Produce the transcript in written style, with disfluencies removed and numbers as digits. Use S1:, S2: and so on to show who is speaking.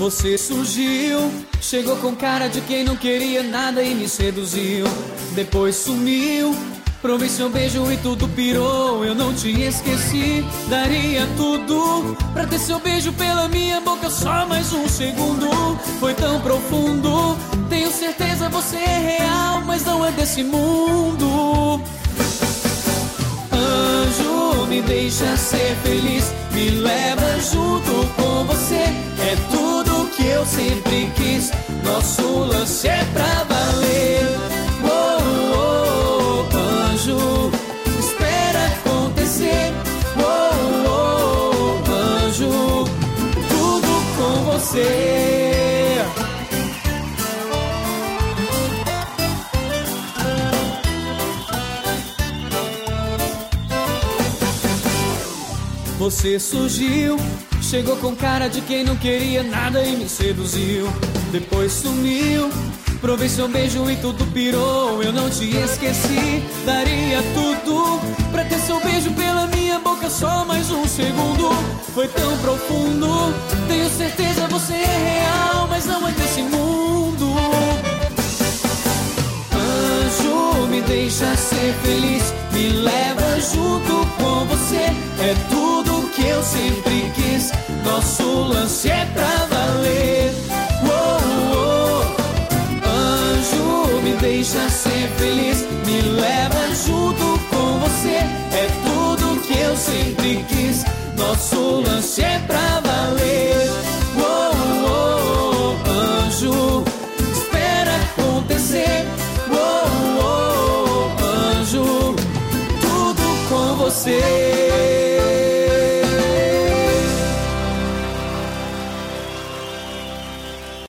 S1: Você surgiu, chegou com cara de quem não queria nada e me seduziu. Depois sumiu, provei seu beijo e tudo pirou. Eu não te esqueci, daria tudo pra ter seu beijo pela minha boca só mais um segundo. Foi tão profundo, tenho certeza você é real, mas não é desse mundo. Anjo, me deixa ser feliz, me leva junto com você. É tudo que eu sempre quis, nosso lance é pra valer. Oh, oh, anjo, espera acontecer. Oh, oh, anjo, tudo com você. Você surgiu, chegou com cara de quem não queria nada e me seduziu. Depois sumiu, provei seu beijo e tudo pirou. Eu não te esqueci, daria tudo pra ter seu beijo pela minha boca só mais um segundo. Foi tão profundo, tenho certeza você é real, mas não é desse mundo. Anjo, me deixa ser feliz, me leva junto com você. É tudo que eu sempre quis, nosso lance é pra valer. Oh, oh, anjo, me deixa ser feliz, me leva junto com você. É tudo que eu sempre quis, nosso lance é pra valer. Oh, oh, anjo, espera acontecer. Oh, oh, anjo, tudo com você.